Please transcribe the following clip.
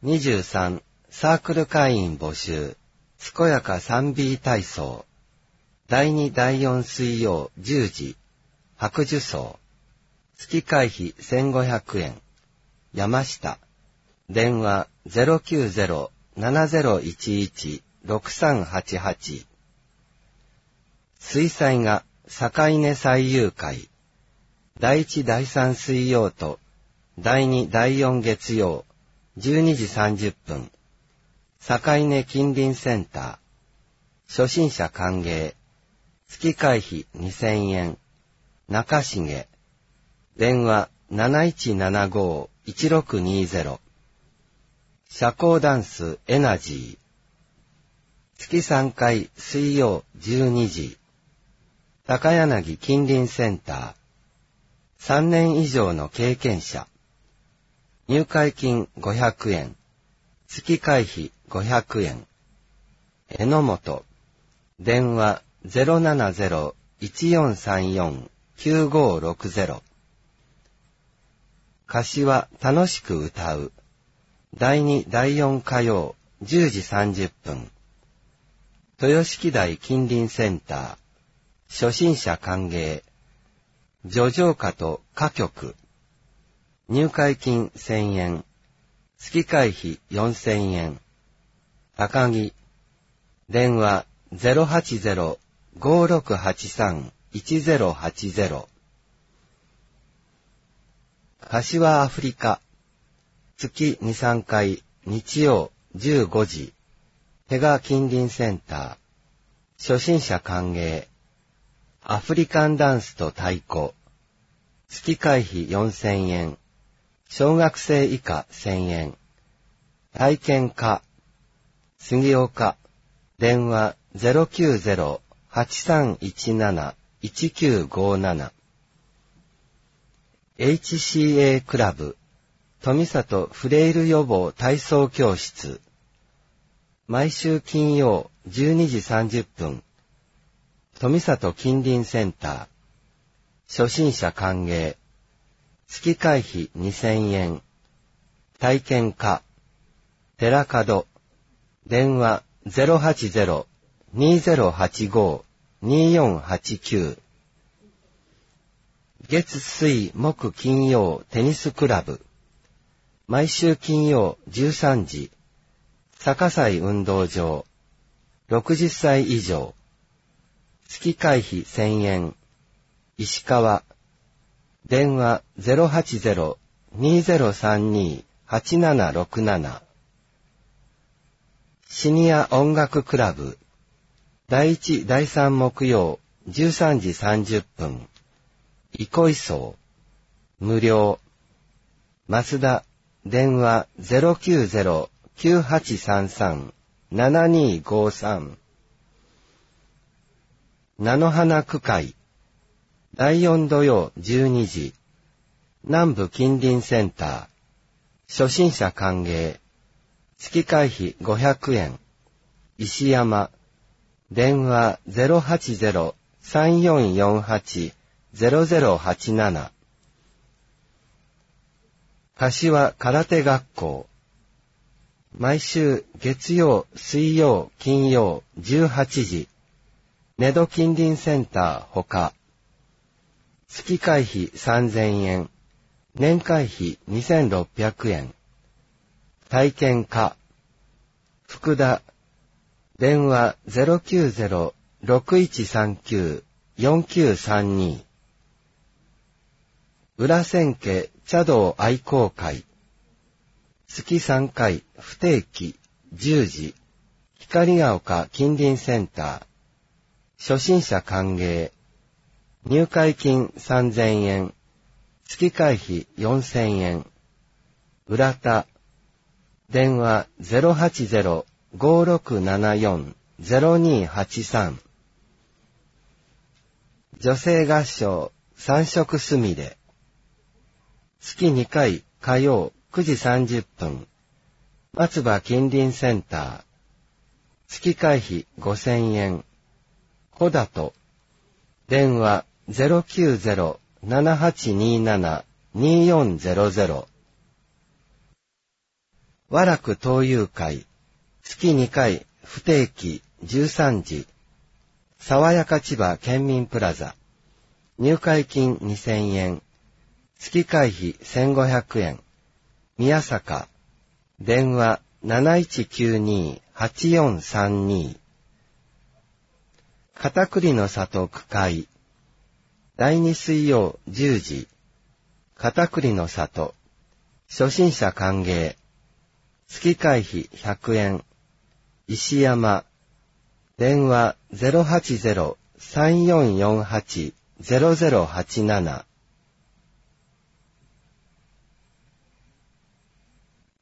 23、サークル会員募集。健やか 3B 体操。第2、第4水曜10時。白樹荘。月会費1500円。山下。電話090-7011-6388。水彩画境根最遊会。第1、第3水曜と第2、第4月曜12時30分。境根近隣センター。初心者歓迎。月会費2000円。中重。電話7175-1620。社交ダンスエナジー。月3回水曜12時。高柳近隣センター。3年以上の経験者。入会金500円。月会費500円。榎本。電話070-1434-9560。柏楽しく歌う。第2、第4火曜10時30分。豊敷台近隣センター。初心者歓迎。叙情歌と歌曲。入会金1000円。月会費4000円。高木。電話080-5683-1080。柏アフリカ。月2、3回日曜15時。ペガ近隣センター。初心者歓迎。アフリカンダンスと太鼓。月会費4000円。小学生以下1000円。体験家。杉岡。電話090-8317-1957。HCA クラブ。富里フレイル予防体操教室。毎週金曜12時30分。富里近隣センター。初心者歓迎。月会費2000円。体験家。寺門。電話080-2085-2489。月水木金曜テニスクラブ。毎週金曜13時。坂西運動場。60歳以上。月会費1000円。石川。電話080-2032-8767。シニア音楽クラブ。第1、第3木曜13時30分。憩荘。無料。増田。電話090-9833-7253。菜の花区会。第4土曜12時。南部近隣センター。初心者歓迎。月会費500円。石山。電話080-3448-0087。柏空手学校。毎週月曜、水曜、金曜18時。根戸近隣センターほか。月会費3000円。年会費2600円。体験家。福田。電話090-6139-4932。裏千家茶道愛好会。月3回不定期10時。光が丘近隣センター。初心者歓迎。入会金3000円。月会費4000円。浦田。電話080-5674-0283。女性合唱三色すみれ。月2回火曜9時30分。松葉近隣センター。月会費5000円。小里。電話090-7827-2400。 和楽東遊会、月2回、不定期、13時、爽やか千葉県民プラザ、入会金2000円、月会費1500円、宮坂、電話7192-8432、片栗の里区会、第2水曜10時、片栗の里、初心者歓迎、月会費100円、石山、電話080-3448-0087